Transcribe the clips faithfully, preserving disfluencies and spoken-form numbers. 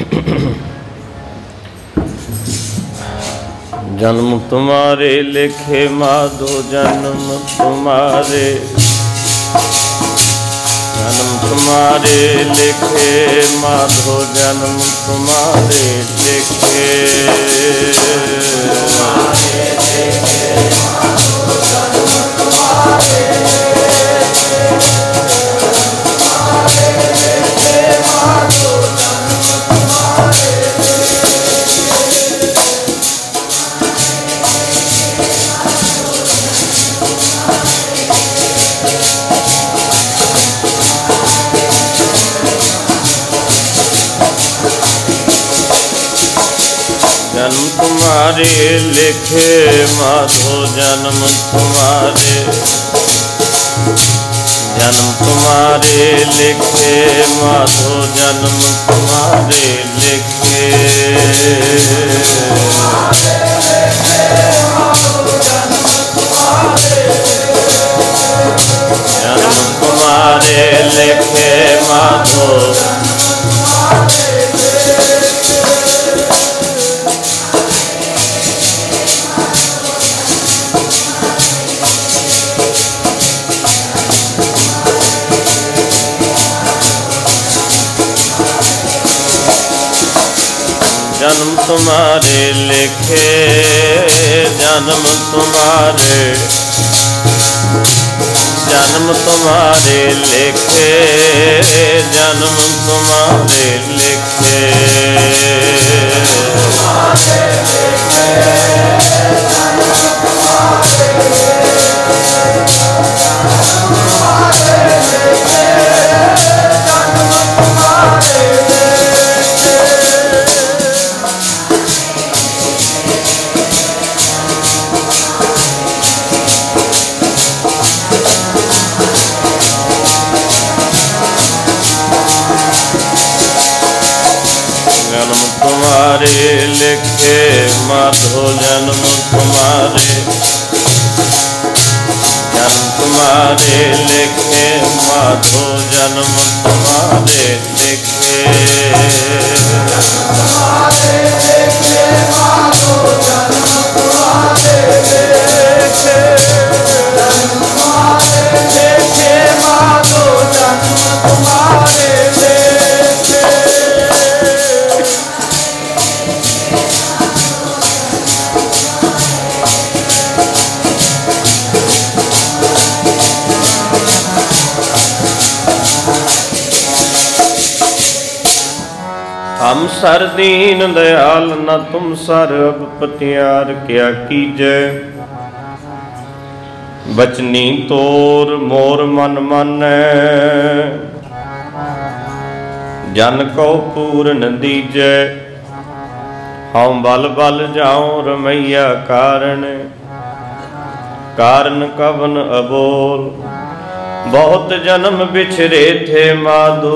जन्म तुम्हारे लिखे माधो, जन्म तुम्हारे, जन्म तुम्हारे लिखे माधो, जन्म तुम्हारे लिखे, तुम्हारे लिखे माधो, जन्म तुम्हारे लिखे, तुम्हारे लिखे माधो, जन्म तुम्हारे जन्म तुम्हारे लिखे माधो, जन्म तुम्हारे, जन्म तुम्हारे लिखे माधो, जन्म तुम्हारे लिखे, जन्म तुम्हारे लिखे माधो, जन्म तुम्हारे लिखे, जन्म तुम्हारे, जन्म तुम्हारे लिखे, जन्म तुम्हारे लिखे, तुम्हारे लिखे, जन्म तुम्हारे, तुम्हारे लिखे, जन्म तुम्हारे तुम्हारे लिखे माधो, जन्म तुम्हारे, जन्म तुम्हारे लिखे माधो, जन्म तुम्हारे लिखे, तुम्हारे लिखे माधो, जन्म तुम्हारे लिखे, जन्म तुम्हारे लिखे माधो, जन्म तुम्हारे लिखे, हम सर दीन दयाल, न तुम सर अब पतियार क्या कीजै, बचनी तोर मोर मन मानै, जन को पूरन दीजै, हम बल बल जाऊं रमैया कारण, कारण कवन अबोल, बहुत जन्म बिछरे थे माधो,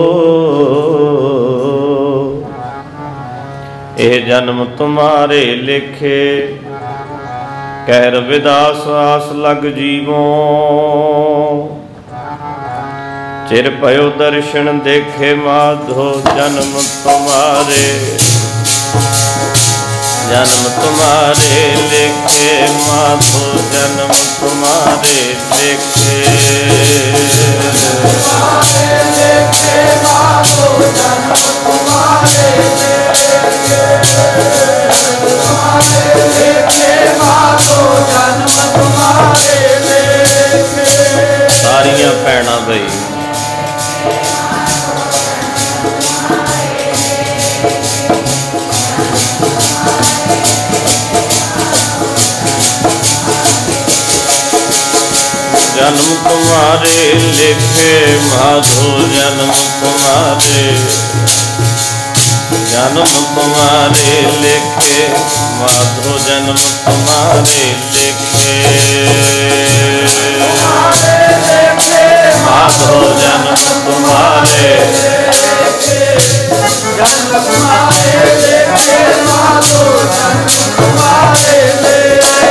ए जन्म तुम्हारे लिखे, कह रविदास आस लग जीवों, चिर पयो दर्शन देखे माधो, जन्म तुम्हारे, जन्म तुम्हारे लिखे माधो, जन्म तुम्हारे लिखे, तुम्हारे लिखे माधो, जन्म तुम्हारे लिखे, तुम्हारे लिखे माधो, जन्म तुम्हारे लिखे। सारियां भैणां बई जन्म तुम्हारे लिखे माधो, जन्म तुम्हारे, जन्म तुम्हारे लिखे माधो, जन्म तुम्हारे लिखे, तुम्हारे लिखे माधो, जन्म तुम्हारे लिखे, जन्म तुम्हारे लिखे माधो, जन्म तुम्हारे लिखे,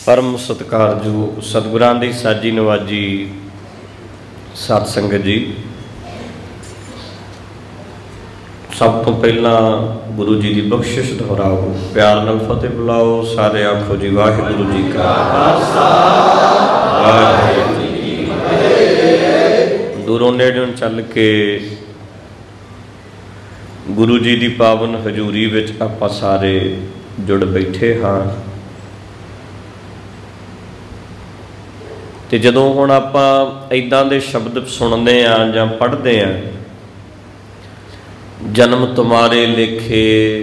परम सत्कारयोग सतगुरां दी साजी नवाजी सत संगत जी, सब तो पहला गुरु जी की बख्शिश दोहराओ, प्यार नाल फतेह बुलाओ। सारे आखो जी वाहिगुरू जी का खालसा वाहिगुरू जी की फतेह। दूरों नेड़ों चल के गुरु जी की पावन हजूरी विच आपां सारे जुड़ बैठे हाँ। तो जदों हुण आपां इदां दे शब्द सुनते हैं जां पढ़ते हैं, जन्म तुम्हारे लेखे,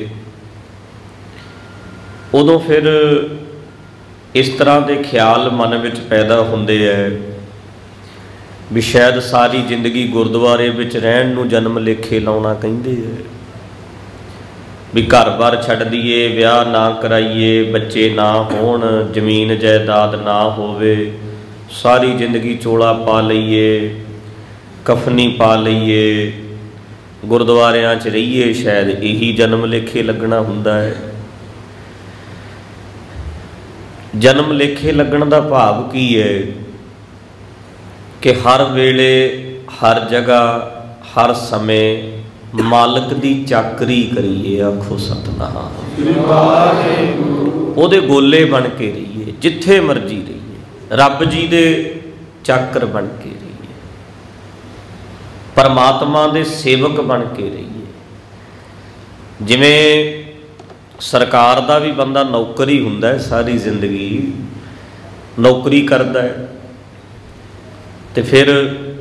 उदों फिर इस तरह के ख्याल मन विच पैदा होंदे है भी शायद सारी जिंदगी गुरुद्वारे विच रहण नूं जन्म लेखे लाउणा कहिंदे है, भी घर बार छड्ड दईए, विआह ना कराइए, बच्चे ना होण, जमीन जायदाद ना होवे, सारी जिंदगी चोला पा लईए, कफनी पा लईए, गुरुद्वारियां च रहीए, शायद यही जन्म लेखे लगना हुंदा है। जन्म लेखे लगन दा भाव की है कि हर वेले हर जगह हर समय मालक दी चाकरी करिए। आखो सतनाम, ओदे गोले बन के रहिए, जिथे मर्जी रहिए, रब जी दे चाकर बन के रहिए, परमात्मा दे सेवक बन के रहिए। जिवें सरकार दा भी बंदा नौकरी हुंदा है, सारी जिंदगी नौकरी करदा है, ते फिर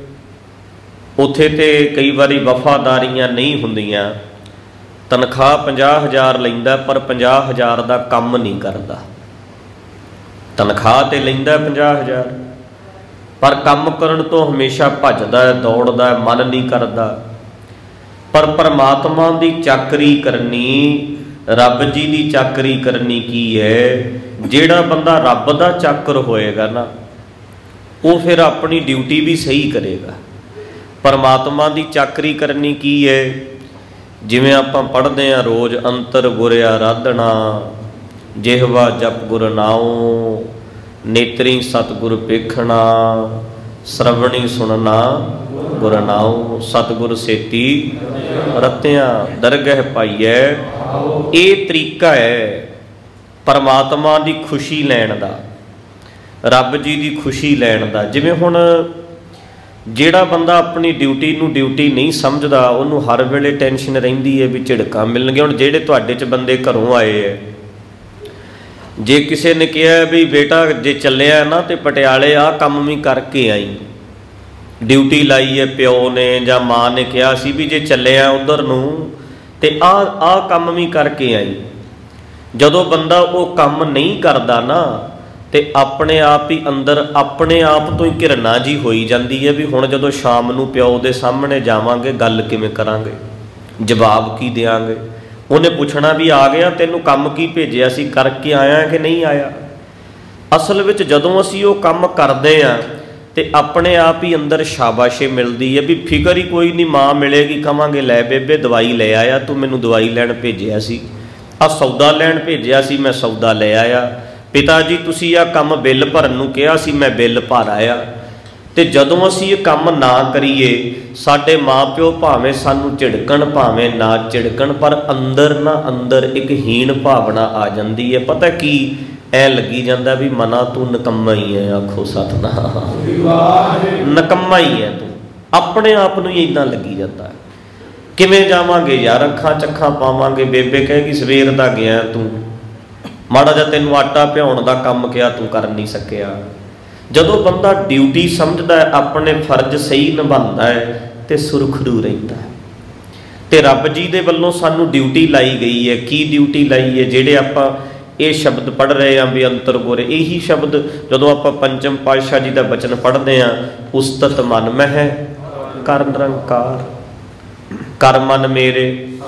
उत्थे ते कई बारी वफादारियां नहीं हुंदियां। तनख्वाह पचास हज़ार लैंदा पर पचास हज़ार दा काम नहीं करदा। तनख्वाह तो लैंदा पचास हज़ार पर काम करन तो हमेशा भजदा है, दौड़दा है, मन नहीं करदा। पर परमात्मा की चाकरी करनी, रब जी की चाकरी करनी की है, जेड़ा बंदा रब दा चाकर होएगा ना, वो फिर अपनी ड्यूटी भी सही करेगा। परमात्मा की चाकरी करनी की है, जिवें आपां पढ़दे हैं रोज़, अंतर गुर आराधना, जिहवा जप गुर नाओ, नेत्री सतगुर पेखना, श्रवणी सुनना गुर नाओ, सतगुर सेती रत्तियां दरगह पाईए। ये तरीका है परमात्मा की खुशी लैण दा, रब जी की खुशी लैण दा। जिवें हुण जिहड़ा बंदा अपनी ड्यूटी नूं ड्यूटी नहीं समझदा, उन्होंने हर वेले टेंशन रहिंदी है भी झिड़कां मिलणगीਆਂ। हुण जिहड़े तुहाडे च बंदे घरों आए है, जे किसी ने कहा भी बेटा जे चलिया ना तो पटियाले आ काम भी करके आई, ड्यूटी लाई है प्यो ने जां माँ ने कहा सी भी जे चलिया उधर नूं ते आ आ काम भी करके आई। जदों बंदा वो काम नहीं करता ना तो अपने आप ही अंदर अपने आप तो ही घिरना जी होई जाती है भी हुण जदों शाम नूं प्यो दे सामने जावांगे गल किवें करांगे, जवाब की देंगे। उन्हें पूछना भी आ गया तेनों काम की भेजिया सी, करके आया कि नहीं आया। असल विच जदों असीं वो काम करते हैं तो अपने आप ही अंदर शाबाशी मिलती है भी फिकर ही कोई नहीं, माँ मिलेगी कहांगे लै बेबे दवाई ले आया, तू मैनूं दवाई लैण भेजिया सी, आ सौदा लैण भेजिया सी, मैं सौदा ले आया। पिता जी तुसीं आ काम बिल भरन नूं कहा सी, मैं बिल भर आया। तो जदों असीं ये काम ना करिए, साडे माँ प्यो भावें सानूं झिड़कण भावें ना झिड़कण, पर अंदर ना अंदर एक हीन भावना आ जाती है। पता की ऐ लगी जाता भी मना तू नकम्मा ही है। आखो सतनाम, नकम्मा ही है तू, अपने आप नूं ही इदां लगी जाता है। किवें जावांगे यार, अखां चखां पावांगे, बेबे कहेगी सवेर दा गया तू, माड़ा जा तैनूं आटा पिहाउण दा काम किया तू कर नहीं सकिया। जदों बंदा ड्यूटी समझदा है, अपने फर्ज सही निभांदा है तो सुरखरू रहिंदा है। तो रब जी दे वल्लों सानूं ड्यूटी लाई गई है। की ड्यूटी लाई है? जिहड़े आपां ये शब्द पढ़ रहे हैं भी अंतर गुर, यही शब्द जदों आपां पंचम पातशाह जी का बचन पढ़ते हैं, उस्तत मन मह कर निरंकार, कर मन मेरे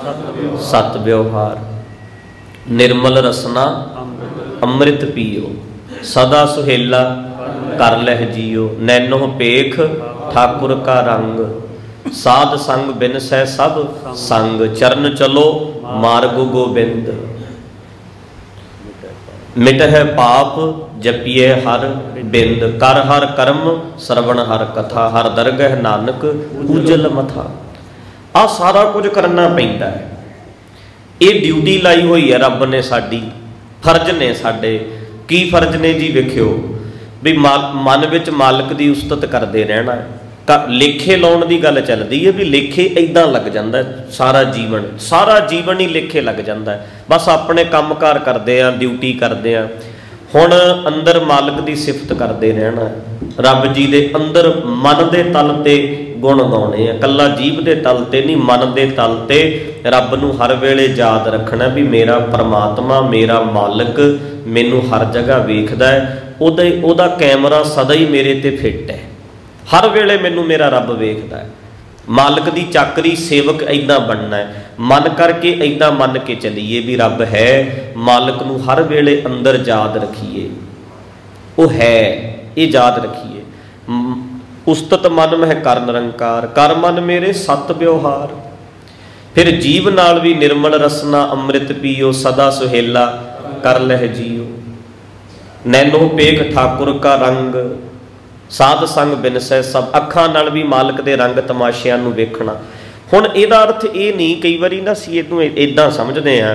सत व्यवहार, निर्मल रसना अमृत पियो, सदा सुहेला कर लह जियो, नैनो पेख ठाकुर का रंग, साध संग बिन सह सब संग, चरण चलो मार्ग गोबिंद, मिट है पाप जपिए हर बिंद, कर हर कर्म सरवण हर कथा, हर दरगह नानक पूजल मथा। आ सारा कुछ करना पैंदा है, ये ड्यूटी लाई हुई है रब ने साडी, फर्ज ने साडे। की फर्ज ने जी? वेखियो भी माल मन विच मालिक दी उस्तत करते रहना है। लेखे लाउण दी गल चलदी है भी लेखे इदां लग जांदा है, सारा जीवन सारा जीवन ही लेखे लग जांदा है। बस अपने काम कार करते हैं, ड्यूटी करते हैं। हुण अंदर मालिक दी सिफत करते रहना है, रब जी दे अंदर मन दे तल ते गुण गाउणे आ, कल्ला जीभ दे तल ते नहीं, मन दे तल ते रब नूं हर वेले याद रखना भी मेरा परमात्मा, मेरा मालिक मैनूं हर जगह वेखदा है, ओदा ओदा कैमरा सदा ही मेरे ते फिट है, हर वेले मैनू मेरा रब वेखदा है। मालिक दी चाकरी सेवक इदां बनना है, मन करके इदां मन के चलीए भी रब है, मालिक नूं हर वेले अंदर याद रखीए, वो है ये याद रखीए। उस्तत मन मह कर निरंकार, कर मन मेरे सत व्यवहार। फिर जीव नाल भी निर्मल रसना अमृत पीओ, सदा सुहेला कर लह जियो। नैनो पेख ठाकुर का रंग, साध संग बिनसै सब। अखां नाल भी मालिक दे रंग तमाशिਆਂ ਨੂੰ ਵੇਖਣਾ। ਹੁਣ ਇਹਦਾ ਅਰਥ ਇਹ ਨਹੀਂ, ਕਈ ਵਾਰੀ ਨਾ ਅਸੀਂ ਇਹਨੂੰ ਇਦਾਂ ਸਮਝਦੇ ਹਾਂ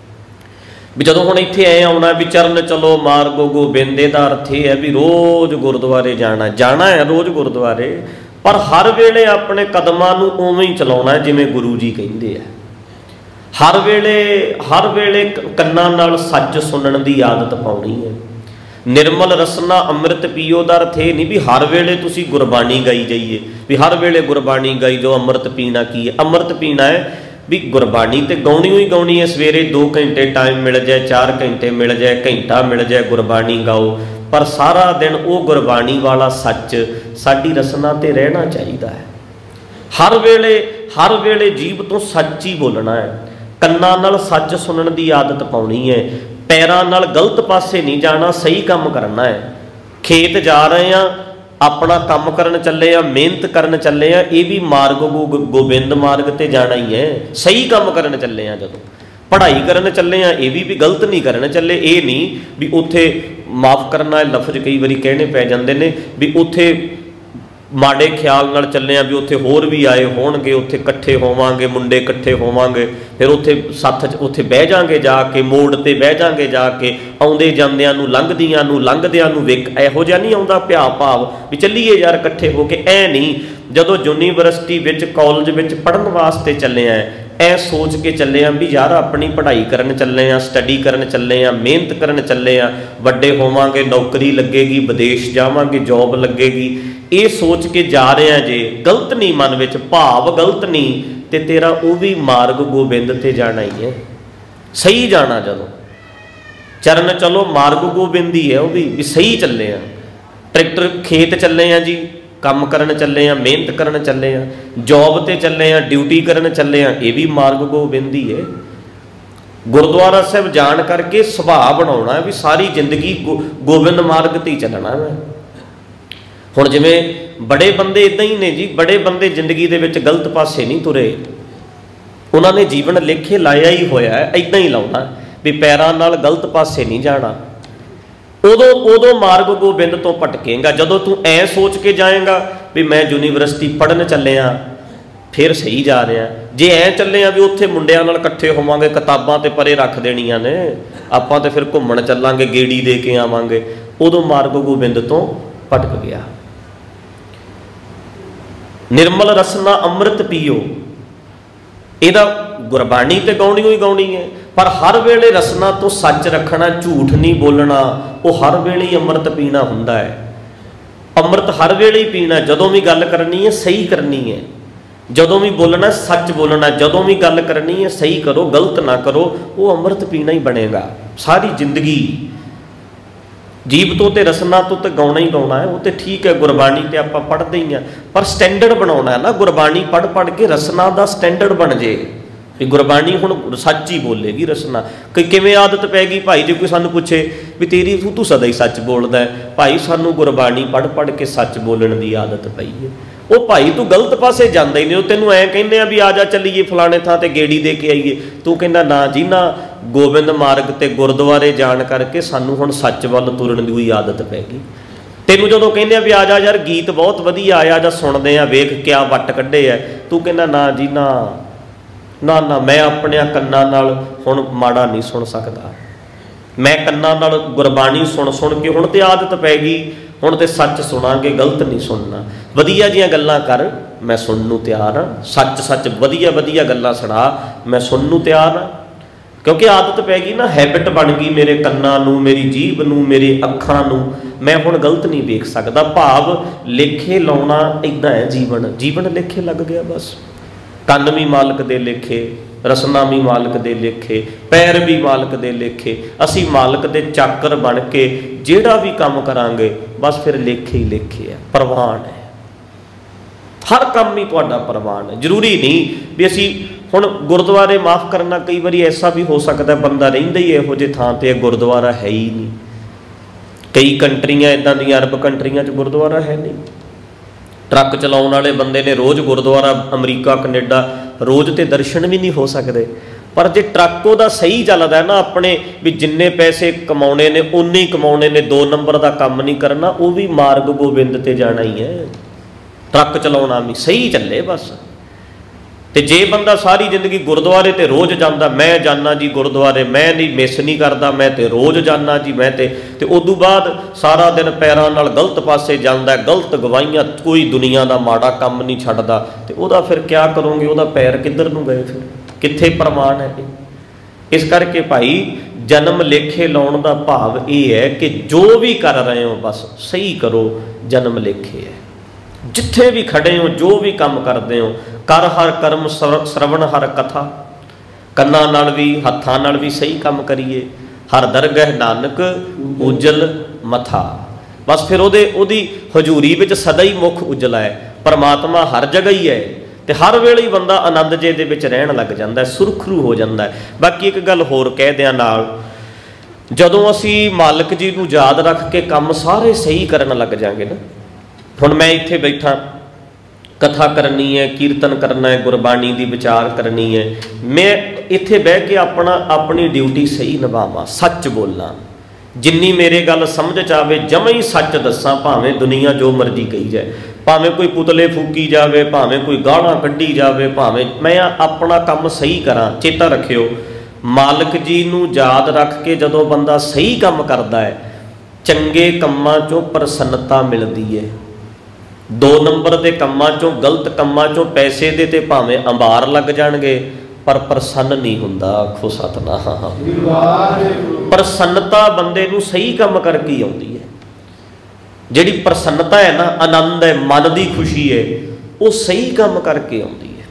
ਵੀ ਜਦੋਂ ਹੁਣ ਇੱਥੇ ਐ ਆਉਣਾ ਵੀ ਚਰਨ ਚਲੋ ਮਾਰਗੋ ਗੋਬਿੰਦ, ਇਹਦਾ ਅਰਥ ਇਹ ਹੈ ਵੀ ਰੋਜ਼ ਗੁਰਦੁਆਰੇ ਜਾਣਾ ਜਾਣਾ ਹੈ ਰੋਜ਼ ਗੁਰਦੁਆਰੇ, ਪਰ ਹਰ ਵੇਲੇ ਆਪਣੇ ਕਦਮਾਂ ਨੂੰ ਉਵੇਂ ਹੀ ਚਲਾਉਣਾ ਜਿਵੇਂ ਗੁਰੂ ਜੀ ਕਹਿੰਦੇ ਆ। ਹਰ ਵੇਲੇ ਹਰ ਵੇਲੇ ਕੰਨਾਂ ਨਾਲ ਸੱਚ ਸੁਣਨ ਦੀ ਆਦਤ ਪਾਉਣੀ ਹੈ। निर्मल रसना अमृत पीओ का अर्थ ये नहीं भी हर वेले तुसी गुरबाणी गाई जाइए, भी हर वेले गुरबाणी गाई जो अमृत पीना की है? अमृत पीना है भी गुरबाणी तो गाउनी ही गाउनी है। सवेरे दो घंटे टाइम मिल जाए, चार घंटे मिल जाए, घंटा मिल जाए, गुरबाणी गाओ, पर सारा दिन वो गुरबाणी वाला सच साडी रसना ते रहना चाहिए है। हर वेले हर वेले जीभ तो सच ही बोलना है, कन्नां नाल सच सुनन की आदत पाउणी है, पैरां नाल गलत पासे नहीं जाना, सही काम करना है। खेत जा रहे हैं, अपना काम करन चले हैं, मेहनत करन चले हैं, ये भी मार्ग गो गोबिंद मार्ग ते जाना ही है। सही काम करन चले हैं, जदों पढ़ाई करन चले हैं, ये भी भी गलत नहीं करन चले। ये नहीं भी उत्थे माफ़ करना लफज कई बारी कहने पै जाते हैं भी उत्थे माड़े ख्याल नाल चले आ भी उत्थे होर भी आए होणगे, उत्थे इकट्ठे होवांगे, मुंडे इकट्ठे होवांगे, फिर उत्थे सत्थ उत्थे बह जांगे, जाके मोड़ ते बह जांगे, जाके आउंदे जांदियां नूं लंघदियां नूं लंघदियां नूं वेख इहो जिहा नहीं आउंदा प्या भाव भी चलीए यार इकट्ठे हो के। ऐ नहीं, जदों यूनीवर्सिटी विच कॉलेज विच पढ़न वास्ते चले आ, ऐ सोच के चले आ भी यार अपनी पढ़ाई करन चले आ, स्टडी करन चले आ, मेहनत करन चले आ, वड्डे होवांगे, नौकरी लगेगी, विदेश जावांगे, जॉब लगेगी, ये सोच के जा रहे हैं। जे गलत नहीं, मन विच भाव गलत नहीं, तो तेरा वो भी मार्ग गोबिंद ते जाना ही है, सही जाना। जदों चरण चलो मार्ग गोबिंद ही है, वो भी, भी सही चले हैं। ट्रैक्टर खेत चले हैं जी, काम करन चले हैं, मेहनत करन चले हैं, जॉब ते चले हैं, ड्यूटी करन चले हैं, ये भी मार्ग गोबिंद ही है। गुरुद्वारा साहब जान करके सुभाव बनाउणा है भी सारी जिंदगी गो गोबिंद मार्ग ते ही चलना है। हुण जिवें बड़े बंदे इदां ही ने जी, बड़े बंदे जिंदगी दे विच गलत पासे नहीं तुरे, उन्होंने जीवन लेखे लाया ही होया है, इदां ही लाउणा भी पैरां नाल गलत पासे नहीं जाना। उदों उदों मार्ग गोबिंद तो भटकेगा जदों तू ऐ सोच के जाएगा भी मैं यूनीवर्सिटी पढ़न चलिया, फिर सही जा रहा। जे ऐ चले भी उत्थे मुंडियां नाल इकट्ठे होवांगे, किताबां ते परे रख देणियां ने, आपां ते फिर घुम्मण चलांगे, गेड़ी दे के आवांगे, उदों मार्ग गोबिंद तो भटक गया। निर्मल रसना अमृत पीओ, ਇਹਦਾ ਗੁਰਬਾਣੀ ਤੇ ਗਾਉਣੀ ਹੋਈ ਗਾਉਣੀ ਹੈ, ਪਰ ਹਰ ਵੇਲੇ ਰਸਨਾ ਤੋਂ ਸੱਚ ਰੱਖਣਾ, ਝੂਠ ਨਹੀਂ ਬੋਲਣਾ। ਉਹ ਹਰ ਵੇਲੇ ਹੀ ਅੰਮ੍ਰਿਤ ਪੀਣਾ ਹੁੰਦਾ ਹੈ, ਅੰਮ੍ਰਿਤ ਹਰ ਵੇਲੇ ਹੀ ਪੀਣਾ। ਜਦੋਂ ਵੀ ਗੱਲ ਕਰਨੀ ਹੈ ਸਹੀ ਕਰਨੀ ਹੈ, ਜਦੋਂ ਵੀ ਬੋਲਣਾ ਸੱਚ ਬੋਲਣਾ, ਜਦੋਂ ਵੀ ਗੱਲ ਕਰਨੀ ਹੈ ਸਹੀ ਕਰੋ, ਗਲਤ ਨਾ ਕਰੋ। ਉਹ ਅੰਮ੍ਰਿਤ ਪੀਣਾ ਹੀ ਬਣੇਗਾ ਸਾਰੀ ਜ਼ਿੰਦਗੀ। ਜੀਭ ਤੋਂ ਤੇ ਰਸਨਾ ਤੋਂ ਤੇ ਗਾਉਣਾ ਹੀ ਗਾਉਣਾ ਹੈ, ਉਹ ਤੇ ਠੀਕ ਹੈ। ਗੁਰਬਾਣੀ ਤੇ ਆਪਾਂ ਪੜ੍ਹਦੇ ਹੀ ਹਾਂ, ਪਰ ਸਟੈਂਡਰਡ ਬਣਾਉਣਾ ਹੈ ਨਾ। ਗੁਰਬਾਣੀ ਪੜ੍ਹ ਪੜ੍ਹ ਕੇ ਰਸਨਾ ਦਾ ਸਟੈਂਡਰਡ ਬਣ ਜੇ ਵੀ ਗੁਰਬਾਣੀ ਹੁਣ ਸੱਚ ਹੀ ਬੋਲੇਗੀ ਰਸਨਾ। ਕਿ ਕਿਵੇਂ ਆਦਤ ਪੈ ਗਈ ਭਾਈ, ਜੇ ਕੋਈ ਸਾਨੂੰ ਪੁੱਛੇ ਵੀ ਤੇਰੀ ਤੂੰ ਤੂੰ ਸਦਾ ਹੀ ਸੱਚ ਬੋਲਦਾ ਹੈ, ਭਾਈ ਸਾਨੂੰ ਗੁਰਬਾਣੀ ਪੜ੍ਹ ਪੜ੍ਹ ਕੇ ਸੱਚ ਬੋਲਣ ਦੀ ਆਦਤ ਪਈ ਹੈ। ਉਹ ਭਾਈ ਤੂੰ ਗਲਤ ਪਾਸੇ ਜਾਂਦਾ ਹੀ ਨਹੀਂ। ਉਹ ਤੈਨੂੰ ਐਂ ਕਹਿੰਦੇ ਆ ਵੀ ਆ ਜਾ ਚੱਲੀਏ ਫਲਾਣੇ ਥਾਂ ਤੇ ਗੇੜੀ ਦੇ ਕੇ ਆਈਏ, ਤੂੰ ਕਹਿੰਦਾ ਨਾ ਜੀ ਨਾ, ਗੋਬਿੰਦ ਮਾਰਗ ਤੇ ਗੁਰਦੁਆਰੇ ਜਾਣ ਕਰਕੇ ਸਾਨੂੰ ਹੁਣ ਸੱਚ ਵੱਲ ਤੁਰਨ ਦੀ ਆਦਤ ਪੈ ਗਈ। ਤੈਨੂੰ ਜਦੋਂ ਕਹਿੰਦੇ ਆ ਵੀ ਆ ਜਾ ਯਾਰ ਗੀਤ ਬਹੁਤ ਵਧੀਆ ਆਇਆ ਜਾਂ ਸੁਣਦੇ ਆ, ਵੇਖ ਕਿਆ ਵੱਟ ਕੱਢੇ ਆ, ਤੂੰ ਕਹਿੰਦਾ ਨਾ ਜੀ ਨਾ ਨਾ ਨਾ ਮੈਂ ਆਪਣਿਆਂ ਕੰਨਾਂ ਨਾਲ ਹੁਣ ਮਾੜਾ ਨਹੀਂ ਸੁਣ ਸਕਦਾ, ਮੈਂ ਕੰਨਾਂ ਨਾਲ ਗੁਰਬਾਣੀ ਸੁਣ ਸੁਣ ਕੇ ਹੁਣ ਤੇ ਆਦਤ ਪੈ ਗਈ, ਹੁਣ ਤੇ ਸੱਚ ਸੁਣਾਂਗੇ, ਗਲਤ ਨਹੀਂ ਸੁਣਨਾ। ਵਧੀਆ ਜਿਹੀਆਂ ਗੱਲਾਂ ਕਰ, ਮੈਂ ਸੁਣਨ ਨੂੰ ਤਿਆਰ ਹਾਂ, ਸੱਚ ਸੱਚ ਵਧੀਆ ਵਧੀਆ ਗੱਲਾਂ ਸੁਣਾ, ਮੈਂ ਸੁਣਨ ਨੂੰ ਤਿਆਰ ਹਾਂ। ਕਿਉਂਕਿ ਆਦਤ ਪੈ ਗਈ ਨਾ, ਹੈਬਿਟ ਬਣ ਗਈ ਮੇਰੇ ਕੰਨਾਂ ਨੂੰ, ਮੇਰੀ ਜੀਭ ਨੂੰ, ਮੇਰੀ ਅੱਖਾਂ ਨੂੰ, ਮੈਂ ਹੁਣ ਗਲਤ ਨਹੀਂ ਵੇਖ ਸਕਦਾ। ਭਾਵ ਲੇਖੇ ਲਾਉਣਾ ਇੱਦਾਂ ਹੈ ਜੀਵਨ, ਜੀਵਨ ਲੇਖੇ ਲੱਗ ਗਿਆ ਬਸ। ਕੰਨ ਵੀ ਮਾਲਕ ਦੇ ਲੇਖੇ, ਰਸਨਾ ਵੀ ਮਾਲਕ ਦੇ ਲੇਖੇ, ਪੈਰ ਵੀ ਮਾਲਕ ਦੇ ਲੇਖੇ। ਅਸੀਂ ਮਾਲਕ ਦੇ ਚਾਕਰ ਬਣ ਕੇ ਜਿਹੜਾ ਵੀ ਕੰਮ ਕਰਾਂਗੇ ਬਸ ਫਿਰ ਲੇਖੇ ਹੀ ਲੇਖੇ ਆ, ਪ੍ਰਵਾਨ ਹੈ। ਹਰ ਕੰਮ ਹੀ ਤੁਹਾਡਾ ਪ੍ਰਵਾਨ ਹੈ। ਜ਼ਰੂਰੀ ਨਹੀਂ ਵੀ ਅਸੀਂ ਹੁਣ ਗੁਰਦੁਆਰੇ, ਮਾਫ਼ ਕਰਨਾ, ਕਈ ਵਾਰੀ ਐਸਾ ਵੀ ਹੋ ਸਕਦਾ ਬੰਦਾ ਰਹਿੰਦਾ ਹੀ ਇਹੋ ਜਿਹੇ ਥਾਂ ਤੇ ਗੁਰਦੁਆਰਾ ਹੈ ਹੀ ਨਹੀਂ। ਕਈ ਕੰਟਰੀਆਂ ਇੱਦਾਂ ਦੀਆਂ, ਅਰਬ ਕੰਟਰੀਆਂ 'ਚ ਗੁਰਦੁਆਰਾ ਹੈ ਨਹੀਂ। ਟਰੱਕ ਚਲਾਉਣ ਵਾਲੇ ਬੰਦੇ ਨੇ ਰੋਜ਼ ਗੁਰਦੁਆਰਾ, ਅਮਰੀਕਾ ਕੈਨੇਡਾ ਰੋਜ਼ ਤੇ ਦਰਸ਼ਨ ਵੀ ਨਹੀਂ ਹੋ ਸਕਦੇ। ਪਰ ਜੇ ਟਰੱਕ ਉਹਦਾ ਸਹੀ ਚੱਲਦਾ ਨਾ, ਆਪਣੇ ਵੀ ਜਿੰਨੇ ਪੈਸੇ ਕਮਾਉਣੇ ਨੇ ਉਨੇ ਹੀ ਕਮਾਉਣੇ ਨੇ, ਦੋ ਨੰਬਰ ਦਾ ਕੰਮ ਨਹੀਂ ਕਰਨਾ, ਉਹ ਵੀ ਮਾਰਗ ਗੋਬਿੰਦ ਤੇ ਜਾਣਾ ਹੀ ਹੈ। ਟਰੱਕ ਚਲਾਉਣਾ ਵੀ ਸਹੀ ਚੱਲੇ ਬਸ। ਤੇ ਜੇ ਬੰਦਾ ਸਾਰੀ ਜ਼ਿੰਦਗੀ ਗੁਰਦੁਆਰੇ ਤੇ ਰੋਜ਼ ਜਾਂਦਾ, ਮੈਂ ਜਾਨਾ ਜੀ ਗੁਰਦੁਆਰੇ, ਮੈਂ ਨਹੀਂ ਮਿਸ ਨਹੀਂ ਕਰਦਾ, ਮੈਂ ਤੇ ਰੋਜ਼ ਜਾਨਾ ਜੀ ਮੈਂ ਤੇ ਤੇ ਉਦੋਂ ਬਾਅਦ ਸਾਰਾ ਦਿਨ ਪੈਰਾਂ ਨਾਲ ਗਲਤ ਪਾਸੇ ਜਾਂਦਾ, ਗਲਤ ਗਵਾਹੀਆਂ, ਕੋਈ ਦੁਨੀਆ ਦਾ ਮਾੜਾ ਕੰਮ ਨਹੀਂ ਛੱਡਦਾ, ਤੇ ਉਹਦਾ ਫਿਰ ਕਿਆ ਕਰੋਗੇ? ਉਹਦਾ ਪੈਰ ਕਿੱਧਰ ਨੂੰ ਗਏ? ਫਿਰ ਕਿੱਥੇ ਪ੍ਰਮਾਣ ਹੈ? ਇਸ ਕਰਕੇ ਭਾਈ ਜਨਮ ਲੇਖੇ ਲਾਉਣ ਦਾ ਭਾਵ ਇਹ ਹੈ ਕਿ ਜੋ ਵੀ ਕਰ ਰਹੇ ਹੋ ਬਸ ਸਹੀ ਕਰੋ, ਜਨਮ ਲੇਖੇ ਹੈ। ਜਿੱਥੇ ਵੀ ਖੜੇ ਹੋ, ਜੋ ਵੀ ਕੰਮ ਕਰਦੇ ਹੋ, ਕਰ ਹਰ ਕਰਮ ਸਰਵਣ ਹਰ ਕਥਾ। ਕੰਨਾਂ ਨਾਲ ਵੀ ਹੱਥਾਂ ਨਾਲ ਵੀ ਸਹੀ ਕੰਮ ਕਰੀਏ। ਹਰ ਦਰਗਹਿ ਨਾਨਕ ਉਜਲ ਮਥਾ। ਬਸ ਫਿਰ ਉਹਦੇ ਉਹਦੀ ਹਜ਼ੂਰੀ ਵਿੱਚ ਸਦਾ ਹੀ ਮੁੱਖ ਉਜਲਾ ਹੈ। ਪਰਮਾਤਮਾ ਹਰ ਜਗ੍ਹਾ ਹੀ ਹੈ ਤੇ ਹਰ ਵੇਲੇ ਹੀ ਬੰਦਾ ਆਨੰਦ ਜੇ ਦੇ ਵਿੱਚ ਰਹਿਣ ਲੱਗ ਜਾਂਦਾ, ਸੁਰਖਰੂ ਹੋ ਜਾਂਦਾ ਹੈ। ਬਾਕੀ ਇੱਕ ਗੱਲ ਹੋਰ ਕਹਿ ਦਿਆਂ ਨਾਲ, ਜਦੋਂ ਅਸੀਂ ਮਾਲਕ ਜੀ ਨੂੰ ਯਾਦ ਰੱਖ ਕੇ ਕੰਮ ਸਾਰੇ ਸਹੀ ਕਰਨ ਲੱਗ ਜਾਂਗੇ ਨਾ, ਹੁਣ ਮੈਂ ਇੱਥੇ ਬੈਠਾ, ਕਥਾ ਕਰਨੀ ਹੈ, ਕੀਰਤਨ ਕਰਨਾ ਹੈ, ਗੁਰਬਾਣੀ ਦੀ ਵਿਚਾਰ ਕਰਨੀ ਹੈ, ਮੈਂ ਇੱਥੇ ਬਹਿ ਕੇ ਆਪਣਾ ਆਪਣੀ ਡਿਊਟੀ ਸਹੀ ਨਿਭਾਵਾਂ, ਸੱਚ ਬੋਲਾਂ, ਜਿੰਨੀ ਮੇਰੇ ਗੱਲ ਸਮਝ 'ਚ ਆਵੇ ਜਮਾਂ ਹੀ ਸੱਚ ਦੱਸਾਂ, ਭਾਵੇਂ ਦੁਨੀਆ ਜੋ ਮਰਜ਼ੀ ਕਹੀ ਜਾਏ, ਭਾਵੇਂ ਕੋਈ ਪੁਤਲੇ ਫੂਕੀ ਜਾਵੇ, ਭਾਵੇਂ ਕੋਈ ਗਾਲਾਂ ਕੱਢੀ ਜਾਵੇ, ਭਾਵੇਂ ਮੈਂ ਆਪਣਾ ਕੰਮ ਸਹੀ ਕਰਾਂ। ਚੇਤਾ ਰੱਖਿਓ, ਮਾਲਕ ਜੀ ਨੂੰ ਯਾਦ ਰੱਖ ਕੇ ਜਦੋਂ ਬੰਦਾ ਸਹੀ ਕੰਮ ਕਰਦਾ ਹੈ, ਚੰਗੇ ਕੰਮਾਂ 'ਚੋਂ ਪ੍ਰਸੰਨਤਾ ਮਿਲਦੀ ਹੈ। ਦੋ ਨੰਬਰ ਦੇ ਕੰਮਾਂ 'ਚੋਂ, ਗਲਤ ਕੰਮਾਂ 'ਚੋਂ ਪੈਸੇ ਦੇ ਤੇ ਭਾਵੇਂ ਅੰਬਾਰ ਲੱਗ ਜਾਣਗੇ, ਪਰ ਪ੍ਰਸੰਨ ਨਹੀਂ ਹੁੰਦਾ। ਆਖੋ ਸਤਿਨਾਮ। ਪ੍ਰਸੰਨਤਾ ਬੰਦੇ ਨੂੰ ਸਹੀ ਕੰਮ ਕਰਕੇ ਹੀ ਆਉਂਦੀ ਹੈ। ਜਿਹੜੀ ਪ੍ਰਸੰਨਤਾ ਹੈ ਨਾ, ਆਨੰਦ ਹੈ, ਮਨ ਦੀ ਖੁਸ਼ੀ ਹੈ, ਉਹ ਸਹੀ ਕੰਮ ਕਰਕੇ ਆਉਂਦੀ ਹੈ।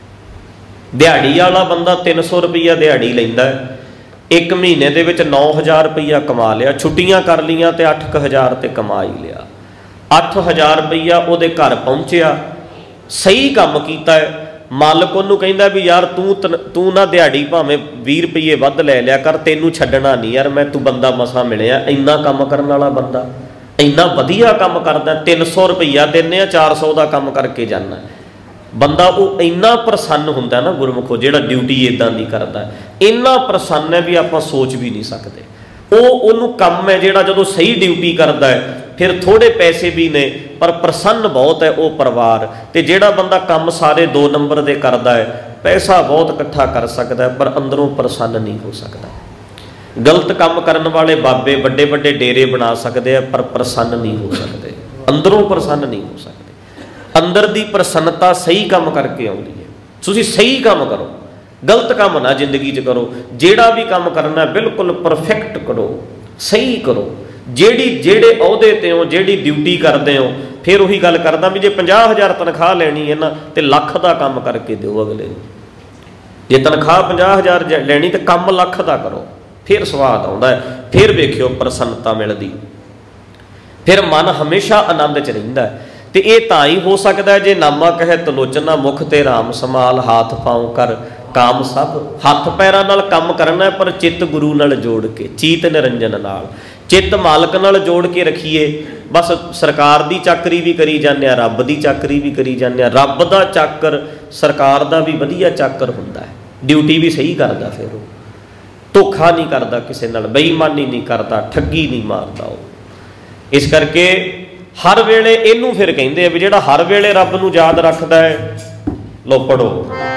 ਦਿਹਾੜੀ ਵਾਲਾ ਬੰਦਾ ਤਿੰਨ ਸੌ ਰੁਪਈਆ ਦਿਹਾੜੀ ਲੈਂਦਾ, ਇੱਕ ਮਹੀਨੇ ਦੇ ਵਿੱਚ ਨੌ ਹਜ਼ਾਰ ਰੁਪਈਆ ਕਮਾ ਲਿਆ, ਛੁੱਟੀਆਂ ਕਰ ਲੀਆਂ ਤੇ ਅੱਠ ਕੁ ਹਜ਼ਾਰ ਤੇ ਕਮਾ ਹੀ ਲਿਆ। ਅੱਠ ਹਜ਼ਾਰ ਰੁਪਈਆ ਉਹਦੇ ਘਰ ਪਹੁੰਚਿਆ, ਸਹੀ ਕੰਮ ਕੀਤਾ ਹੈ। ਮਾਲਕ ਉਹਨੂੰ ਕਹਿੰਦਾ ਵੀ ਯਾਰ ਤੂੰ ਤੂੰ ਨਾ ਦਿਹਾੜੀ ਭਾਵੇਂ ਵੀਹ ਰੁਪਈਏ ਵੱਧ ਲੈ ਲਿਆ ਕਰ, ਤੈਨੂੰ ਛੱਡਣਾ ਨਹੀਂ ਯਾਰ, ਮੈਂ ਤੂੰ ਬੰਦਾ ਮਸਾਂ ਮਿਲਿਆ, ਇੰਨਾ ਕੰਮ ਕਰਨ ਵਾਲਾ ਬੰਦਾ, ਇੰਨਾ ਵਧੀਆ ਕੰਮ ਕਰਦਾ, ਤਿੰਨ ਸੌ ਰੁਪਈਆ ਦਿੰਦੇ ਆ, ਚਾਰ ਸੌ ਦਾ ਕੰਮ ਕਰਕੇ ਜਾਂਦਾ ਬੰਦਾ। ਉਹ ਇੰਨਾ ਪ੍ਰਸੰਨ ਹੁੰਦਾ ਨਾ ਗੁਰਮੁਖੋ, ਜਿਹੜਾ ਡਿਊਟੀ ਇੱਦਾਂ ਦੀ ਕਰਦਾ, ਇੰਨਾ ਪ੍ਰਸੰਨ ਹੈ ਵੀ ਆਪਾਂ ਸੋਚ ਵੀ ਨਹੀਂ ਸਕਦੇ। ਉਹ ਉਹਨੂੰ ਕੰਮ ਹੈ ਜਿਹੜਾ ਜਦੋਂ ਸਹੀ ਡਿਊਟੀ ਕਰਦਾ ਹੈ, ਫਿਰ ਥੋੜ੍ਹੇ ਪੈਸੇ ਵੀ ਨੇ ਪਰ ਪ੍ਰਸੰਨ ਬਹੁਤ ਹੈ ਉਹ ਪਰਿਵਾਰ। ਤੇ ਜਿਹੜਾ ਬੰਦਾ ਕੰਮ ਸਾਰੇ ਦੋ ਨੰਬਰ ਦੇ ਕਰਦਾ ਹੈ, ਪੈਸਾ ਬਹੁਤ ਇਕੱਠਾ ਕਰ ਸਕਦਾ ਪਰ ਅੰਦਰੋਂ ਪ੍ਰਸੰਨ ਨਹੀਂ ਹੋ ਸਕਦਾ। ਗਲਤ ਕੰਮ ਕਰਨ ਵਾਲੇ ਬਾਬੇ ਵੱਡੇ ਵੱਡੇ ਡੇਰੇ ਬਣਾ ਸਕਦੇ ਆ, ਪਰ ਪ੍ਰਸੰਨ ਨਹੀਂ ਹੋ ਸਕਦੇ, ਅੰਦਰੋਂ ਪ੍ਰਸੰਨ ਨਹੀਂ ਹੋ ਸਕਦੇ। ਅੰਦਰ ਦੀ ਪ੍ਰਸੰਨਤਾ ਸਹੀ ਕੰਮ ਕਰਕੇ ਆਉਂਦੀ ਹੈ। ਤੁਸੀਂ ਸਹੀ ਕੰਮ ਕਰੋ, ਗਲਤ ਕੰਮ ਨਾ ਜ਼ਿੰਦਗੀ 'ਚ ਕਰੋ। ਜਿਹੜਾ ਵੀ ਕੰਮ ਕਰਨਾ ਬਿਲਕੁਲ ਪਰਫੈਕਟ ਕਰੋ, ਸਹੀ ਕਰੋ। ਜਿਹੜੀ ਜਿਹੜੇ ਅਹੁਦੇ 'ਤੇ ਹੋ, ਜਿਹੜੀ ਡਿਊਟੀ ਕਰਦੇ ਹੋ, ਫਿਰ ਉਹੀ ਗੱਲ ਕਰਦਾ ਵੀ ਜੇ ਪੰਜਾਹ ਹਜ਼ਾਰ ਤਨਖਾਹ ਲੈਣੀ ਹੈ ਨਾ, ਤੇ ਲੱਖ ਦਾ ਕੰਮ ਕਰਕੇ ਦਿਓ ਅਗਲੇ ਨੂੰ। ਜੇ ਤਨਖਾਹ ਪੰਜਾਹ ਹਜ਼ਾਰ ਲੈਣੀ ਤਾਂ ਕੰਮ ਲੱਖ ਦਾ ਕਰੋ, ਫਿਰ ਸਵਾਦ ਆਉਂਦਾ ਹੈ, ਫਿਰ ਵੇਖਿਓ ਪ੍ਰਸੰਨਤਾ ਮਿਲਦੀ, ਫਿਰ ਮਨ ਹਮੇਸ਼ਾ ਆਨੰਦ 'ਚ ਰਹਿੰਦਾ। ਤੇ ਇਹ ਤਾਂ ਹੀ ਹੋ ਸਕਦਾ ਜੇ ਨਾਮਾ ਕਹੇ ਤਲੋਚਨਾ, ਮੁਖ ਤੇ ਰਾਮ ਸਮਾਲ, ਹਾਥ ਪਾਉ ਕਰ ਕਾਮ ਸਭ। ਹੱਥ ਪੈਰਾਂ ਨਾਲ ਕੰਮ ਕਰਨਾ, ਪਰ ਚਿੱਤ ਗੁਰੂ ਨਾਲ ਜੋੜ ਕੇ, ਚੀਤ ਨਿਰੰਜਨ ਨਾਲ, ਚਿੱਤ ਮਾਲਕ ਨਾਲ ਜੋੜ ਕੇ ਰੱਖੀਏ, बस सरकार की चाकरी भी करी जाने, रब की चाकरी भी करी जाने। रब का चाकर सरकार का भी वधिया चाकर हुंदा है, ड्यूटी भी सही करता, फिर वो धोखा नहीं करता किसी नाल, बेईमानी नहीं करता, ठगी नहीं मारता वो। इस करके हर वेले इनू फिर कहिंदे भी जिहड़ा हर वेले रब नूं याद रखदा है, लो पढ़ो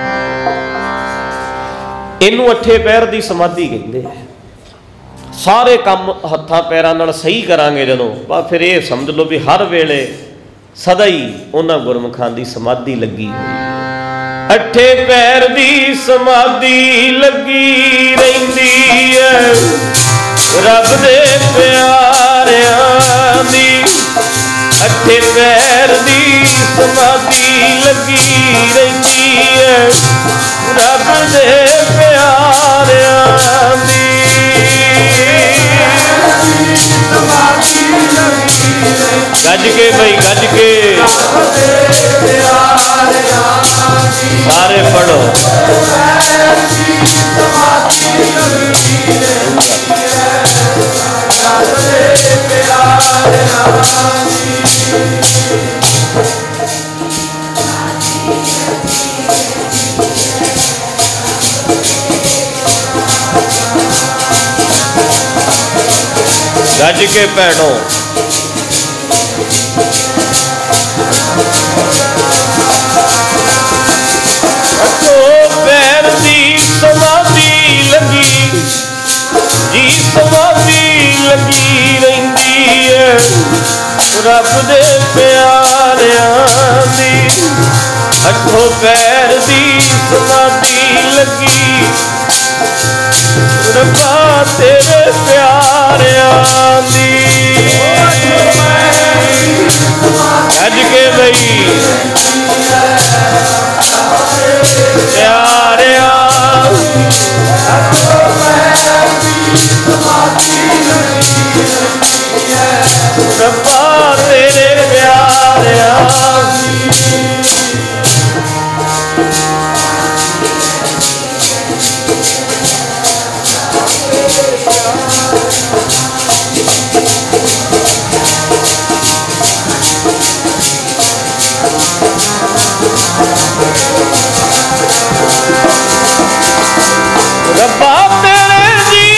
इनू अठे पैर की समाधि कहिंदे है। सारे काम हत्थां पैरां नाल सही करांगे जदों, बस फिर ये समझ लो भी हर वेले सदा ही उन्हां गुरमुखां दी समाधि लगी हुई। अठे पैर की समाधि लगी रहिंदी है रब दे प्यारिआं दी। अठे पैर की समाधि लगी रहिंदी है रब दे प्यारिआं दी। गज के भाई गज के सारे पढ़ो। गज के भैनों पैर दी समाधि लगी जी समाधि लगी रहिंदी है रब दे प्यारिआं दी। अठो पैर दी समाधि लगी रब्बा तेरे प्यारिआं दी। गज के बई प्यारिआं रब्बा तेरे प्यारिआं रब्बा तेरे जी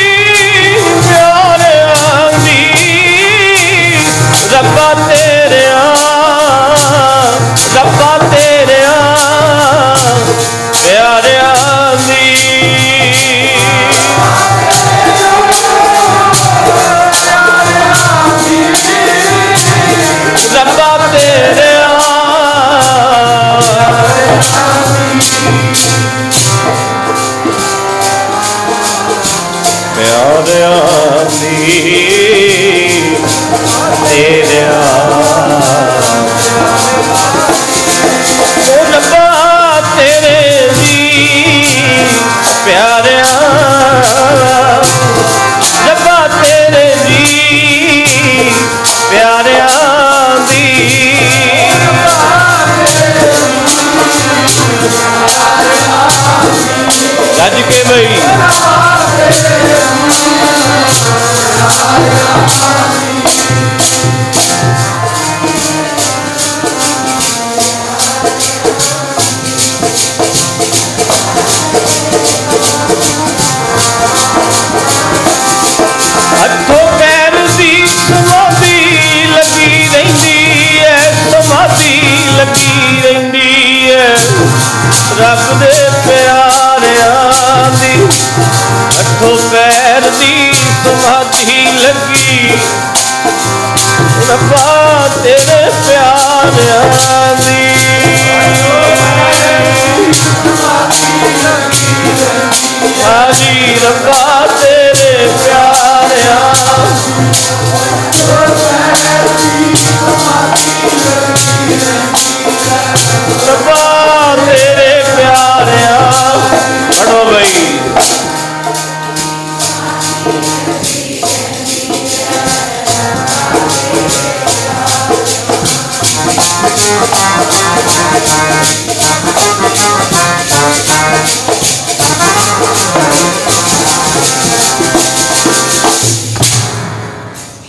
प्यारिआं दी। रब्बा तेरिआं रब्बा तेरिआं प्यारिआं दी। रब्बा तेरिआं प्यारिआं दी तेरिआं ओ रब्बा तेरे जी प्यारिआं रब्बा तेरे जी प्यारिआं दी। गज के भाई अठों पैर दी समाधि लगी रहिंदी है समाधि लगी रहिंदी है रब दे प्यारिआं दी। अठों पैर दी समाधि लगी रब्बा तेरे प्यारिआं दी। हाजी रब्बा तेरे प्यारिआं रब्बा तेरे प्यारिआं। पढ़ो भाई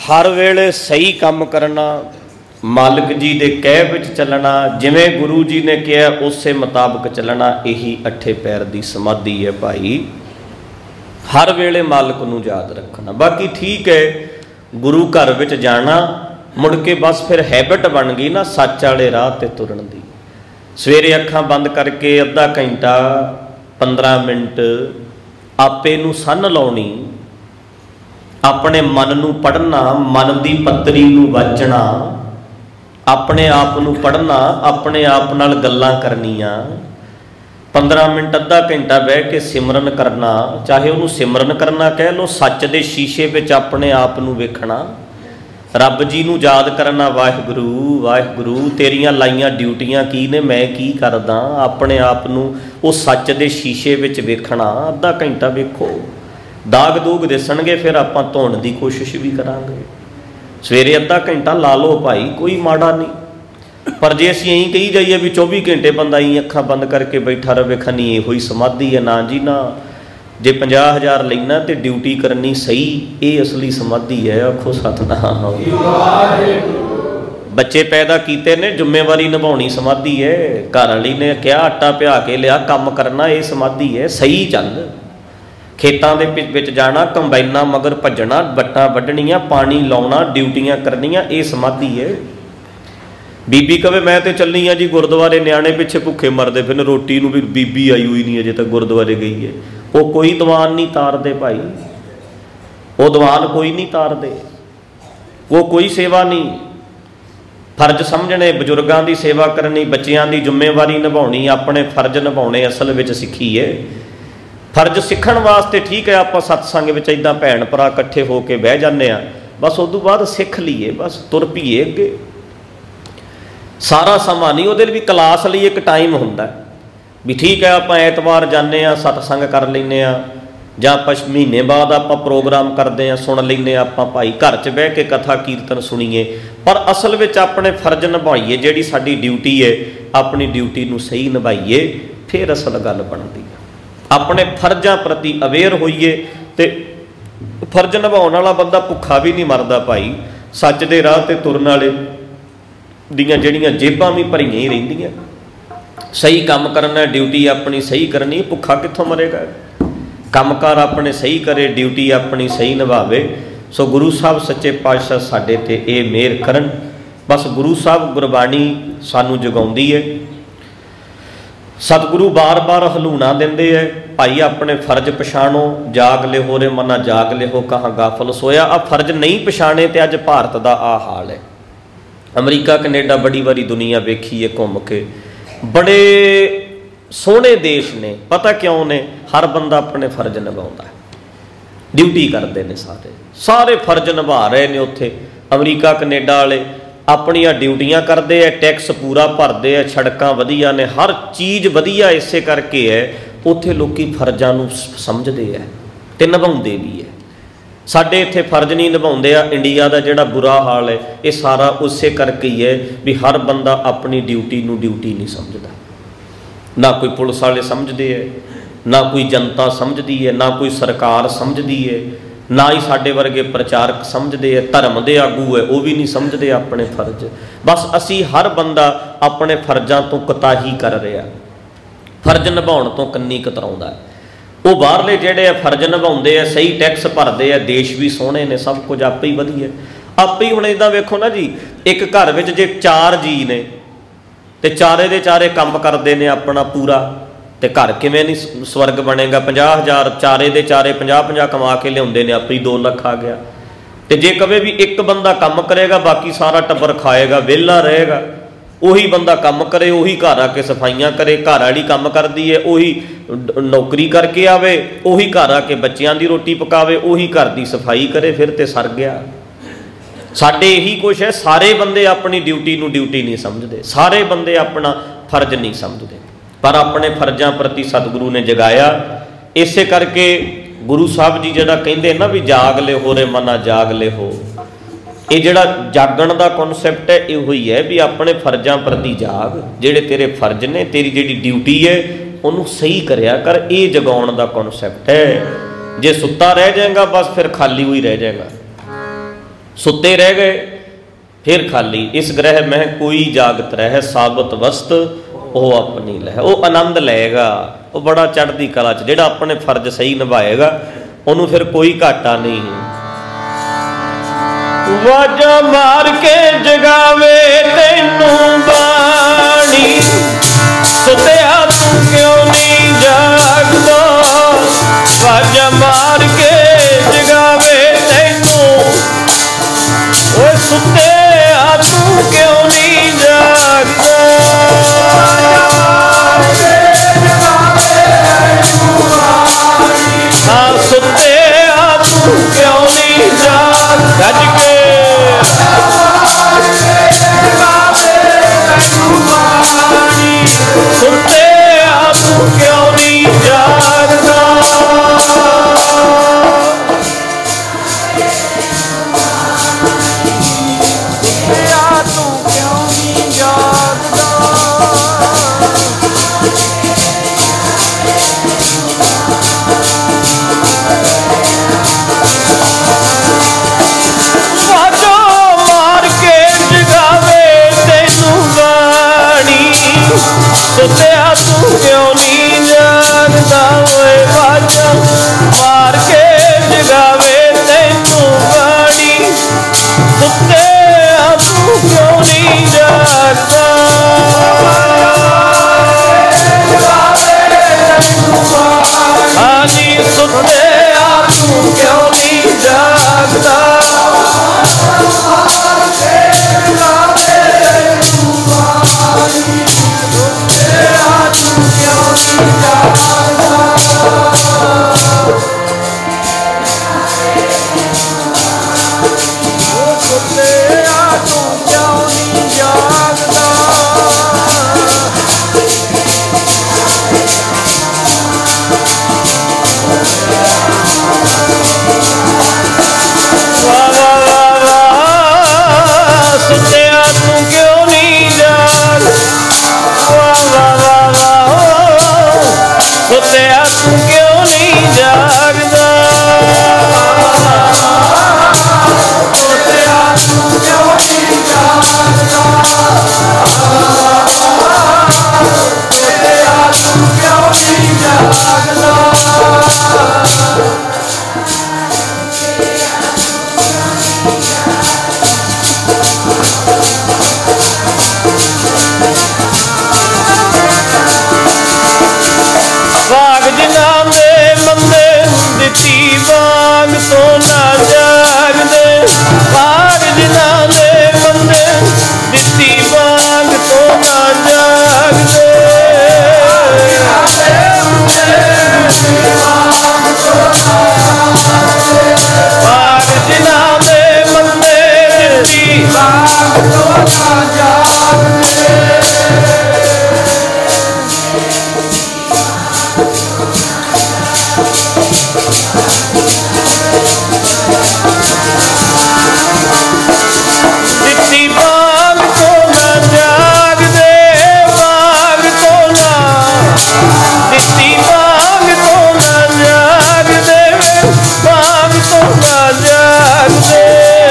हर वेले सही काम करना, मालिक जी दे कह विच चलना, जिवें गुरु जी ने कहा उस मुताबिक चलना, यही अठे पैर की समाधि है भाई। हर वेले मालिक नूं याद रखना। बाकी ठीक है, गुरु घर विच जाना, मुड़ के बस फिर हैबिट बन गई ना सच वाले राह ते तुरन दी। सवेरे अखां बंद करके अद्धा घंटा पंद्रह मिनट आपे नूं सन लाउणी, अपने मन नूं पढ़ना, मन की पत्तरी नूं वाचना, अपने आप नूं पढ़ना, अपने आप नाल गल्लां करनियां, पंद्रह मिनट अद्धा घंटा बह के सिमरन करना, चाहे उन्होंने सिमरन करना कह लो, सच दे शीशे विच अपने आप नूं वेखना, रब जी नूं याद करना, वाहिगुरू वाहिगुरू तेरियां लाइयां ड्यूटियां की ने, मैं की करदा, अपने आप नूं वो सच दे शीशे विच वेखना। अद्धा घंटा वेखो, दाग दूग दिसणगे, फिर आपां धोण दी कोशिश भी करांगे। सवेरे अद्धा घंटा ला लो भाई, कोई माड़ा नहीं। पर जे असीं यही कही जाइए भी चौबी घंटे बंदा ही अखां बंद करके बैठा रहे, खनी इहो ही समाधि है, ना जी ना। जे पचास हज़ार लेना तो ड्यूटी करनी सही, ये असली समाधि है। आखो सतनाम। बच्चे पैदा किए ने, जिम्मेवारी निभानी समाधि है। घर वाली ने क्या आटा पिया के लिया, काम करना, ये समाधि है। सही चल, खेतों के विच जाना, कंबाइना मगर भजना, बट्टां वड्ढणियां, पानी लाउणा, ड्यूटियां करनियां, ये समाधि है। बीबी कहे मैं तो चली हाँ जी गुरुद्वारे, न्याणे पिछे भुखे मरदे फिर, रोटी नूं भी बीबी आई हुई नहीं अजे तक गुरुद्वारे गई है। वो कोई दीवान नहीं तारदे भाई, वो दीवान कोई नहीं तारदे, वो कोई सेवा नहीं। फर्ज समझने, बजुर्गों की सेवा करनी, बच्चों की जिम्मेवारी निभानी, अपने फर्ज निभाने असल में सीखी है। फर्ज सीखण वास्ते ठीक है, आप सत्संग में इदा भैन भरा इकट्ठे होकर बह जाने, बस उस तो बाद सीख लीए, बस तुर पीए अगे। सारा समा नहीं, वो भी क्लास लिए एक टाइम होंदा भी ठीक है, आप ऐतवार जाने, सत्संग कर लें, जां आप महीने बाद आप प्रोग्राम करते हैं, सुन लें, आप भाई घर च बह के कथा कीर्तन सुनीए। पर असल में अपने फर्ज निभाइए, जिहड़ी साडी ड्यूटी है, अपनी ड्यूटी नूं सही निभाइए, फिर असल गल बनदी है। अपने फर्जां प्रति अवेयर होइए, तो फर्ज निभाउण वाला बंदा भुखा भी नहीं मरदा भाई। सच दे राह ते तुरन वाले दियां जिहड़ियां जेबां भी भरीआं ही रहिंदियां। सही काम करना, ड्यूटी अपनी सही करनी, भुखा कित्थों मरेगा। कामकार अपने सही करे, ड्यूटी अपनी सही निभावे। सो गुरु साहब सच्चे पातशाह साडे ते ये मेहर करन। बस गुरु साहब गुरबाणी सानू जगाउंदी है। सतगुरु बार बार हलूना देंदे है, भाई अपने फर्ज पछाणो, जाग ले हो रे मना जाग ले हो, कहाँ गाफल सोया। आ फर्ज नहीं पछाणे तो अज भारत का आ हाल है। अमरीका कनेडा बड़ी बारी दुनिया वेखी है घूम के, बड़े सोहने देश ने। पता क्यों ने? हर बंदा अपने फर्ज निभाउंदा है, ड्यूटी करते हैं, सारे सारे फर्ज निभा रहे हैं। उत्थे अमरीका कनेडा वाले अपनियां ड्यूटियां करते हैं, टैक्स पूरा भरते हैं, सड़कां वधिया ने, हर चीज़ वधिया इसे करके है। उत्थे लोकी फर्जां नूं समझते हैं ते निभाउंदे भी है। साडे इत्थे फर्ज नहीं निभाउंदे आ। इंडिया का जिहड़ा बुरा हाल है, ये सारा उसे करके ही है भी हर बंदा अपनी ड्यूटी नूं ड्यूटी नहीं समझदा। ना कोई पुलिस वाले समझते है, ना कोई जनता समझती है, ना कोई सरकार समझती है, ना ही साडे वर्गे प्रचारक समझते हैं। धर्म के आगू है वो भी नहीं समझते अपने फर्ज। बस असी हर बंदा अपने फर्जां तो कोताही कर रहा, फर्ज निभाउण तो कन्नी कतराउंदा है। वो बाहरले जिहड़े आ फर्ज निभाउंदे आ, सही टैक्स भरते हैं, देश भी सोहणे ने, सब कुछ आपे ही वधिया आपे ही। हुण इदां वेखो ना जी, एक घर विच जे चार जी ने ते चारे दे चारे काम करते हैं अपना पूरा, तो घर किवें नहीं स्वर्ग बनेगा। पचास हज़ार चारे दे चारे पंजाह पंजाह कमा के लियाउंदे ने, आपे ही दो लख आ गया। तो जे कवे भी एक बंदा काम करेगा, बाकी सारा टब्बर खाएगा, वेला रहेगा। उही बंदा काम करे, उही घर आके सफाइयाँ करे, घर वाली काम करती है, उही नौकरी करके आवे, उही घर आके बच्चों की रोटी पकावे, उही घर की सफाई करे, फिर तो सर गया। साडे यही कुछ है, सारे बंदे अपनी ड्यूटी नूं ड्यूटी नहीं समझते, सारे बंदे अपना फर्ज नहीं समझते। पर अपने फर्जां प्रति सतगुरु ने जगाया। इसे करके गुरु साहब जी जिहड़ा कहंदे ना भी जाग ले हो रे मना जाग ले हो, ये जिहड़ा जागण का कॉन्सैप्ट है इहो ही है भी अपने फर्जां प्रति जाग। जिहड़े तेरे फर्ज ने, तेरी जिहड़ी ड्यूटी है उन्होंने सही करया कर, ये जगाउण का कॉन्सैप्ट है। जे सुत्ता रह जाएगा बस फिर खाली हुई रह जाएगा। सुते रह गए फिर खाली। इस ग्रह में कोई जागत रह, साबत वस्त ਉਹ अपनी लह। वो आनंद लएगा, वो बड़ा चढ़ती कला च। ਜਿਹੜਾ अपने फर्ज सही निभाएगा ਉਹਨੂੰ फिर कोई घाटा नहीं। वाजा मार के जगावे तैनू बाणी, सुतिया तू क्यों नहीं जागदा। वाजा मार के जगावे तैनू, ओए सुतिया तू क्यों नहीं जागदा। हाँ सुतिया तू क्यों नहीं जाग गज के। सुतिया तू क्यों नहीं जागदा। सुतिया तू क्यों नहीं जागदा। ओए वाजा मार के जगावे तैनू बाणी, सुतिया तू क्यों नहीं जागदा। हाँ जी सुतिया तू क्यों नहीं जागदा। सुतिया तू क्यों नहीं जागदा। सुतिया तू क्यों नहीं जागदा। सुतिया तू क्यों नहीं जागदा। भाग जिन्हां दे मंदे दिती वांग तो ना जागदे। भाग जिन्हां दे मंदे दिती वांग तो ना जागदे। भाग जिन्हां दे मंदे दिती वांग तो ना जागदे। दिती बाग तो ना जागदे। बाग तो ना दिती बाग तो ना जागदे। बाग तो ना जागदे।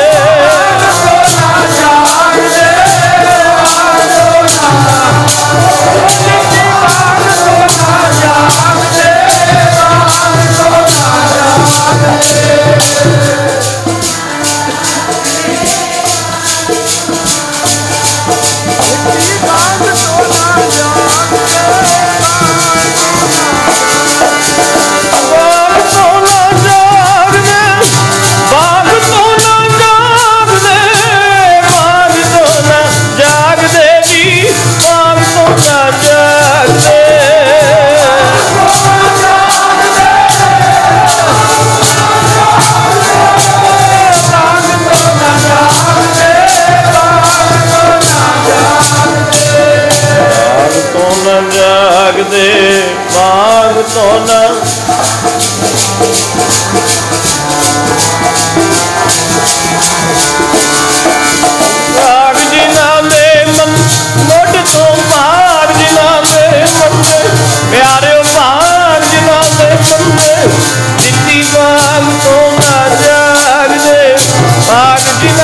जागदे बाग तो ना। भाग जिन्हां दे मन मुढ़ तो भाग जिन्हां दे मंदे प्यारे। भाग जिन्हां दे मंदे दिती बाग तो ना जागदे। भाग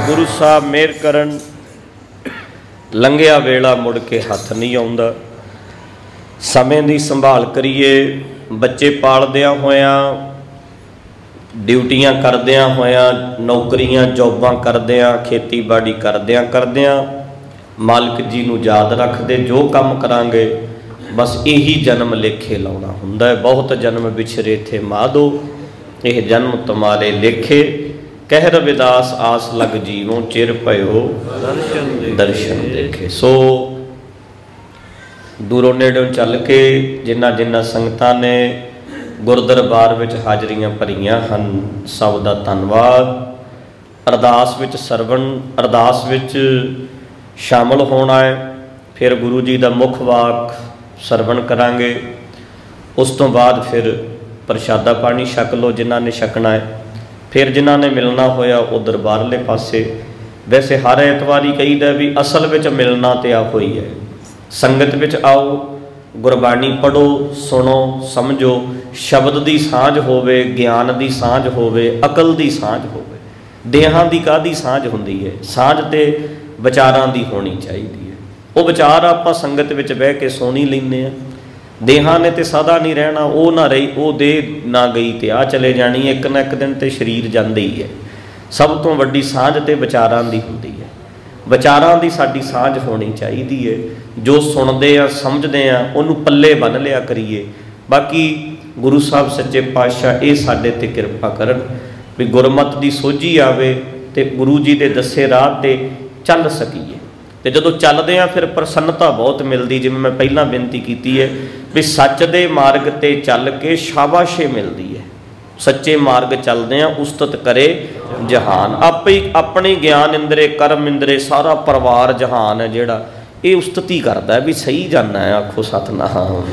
गुरु साहब मेहर करन, लंघिया वेला मुड़ के हथ नहीं आउंदा। समय की संभाल करिए, बच्चे पालदियां होया, ड्यूटियां करदियां होया, नौकरियां जॉबां करदियां, खेतीबाड़ी करदियां करदियां मालिक जी नूं याद रखदे जो काम करांगे बस यही जन्म लेखे लाउणा हुंदा है। बहुत जन्म विछरे थे माधो, यह जन्म तुम्हारे लेखे। कह रविदास आस लग जीवों, चिर पयो दर्शन दर्शन देखे। सो दूरों नेड़ों चल के जिन्ना जिन्ना संगतां ने गुरदरबार विच हाजरियां भरियां हन, सब दा धन्नवाद। अरदास विच सरवण, अरदास विच शामिल होना है। फिर गुरु जी का मुख वाक सरवण करांगे, उस तो बाद फिर प्रशादा पानी छक लो जिन्हों ने छकना है। फिर जिन्हों ने मिलना होया उधर बाहरले पासे। वैसे हर एतवारी कहीदा भी असल विच मिलना तो आ होई है। संगत विच आओ, गुरबाणी पढ़ो, सुनो, समझो, शब्द की साझ होवे, ज्ञान की साझ होवे, अकल की साझ होवे। देहां की काहदी साझ हुंदी है? साझ तो विचारां की होनी चाहिए है। वो विचार आपां संगत विच बह के सुनी लैंदे आ। देहां ने तो सदा नहीं रहना, वो ना रही, वो देह ना गई तो आ चले जानी। एक ना एक दिन तो शरीर जांदा ही है। सब तो वड्डी साझ तो विचारां की हुंदी है। विचारां की साडी साझ होनी चाहिए है। जो सुनते आ समझते आ उन्होंने पल्ले बन लिया करिए। बाकी गुरु साहब सच्चे पातशाह ये साडे ते किरपा करन भी गुरमत की सोझी आवे ते गुरु जी के दसे राह ते चल सकीए। तो जो चलते हैं फिर प्रसन्नता बहुत मिलती। जिवें मैं पहला बेनती की है भी सच दे मार्ग ते चल के शाबाशे मिलती है। सच्चे मार्ग चलते हैं उस्तत करे जहान। आप ही अपने ज्ञान इंद्रे कर्म इंद्रे सारा परिवार जहान है जिहड़ा ये उस्तती करता है भी सही जाना है। आखो सतनाम।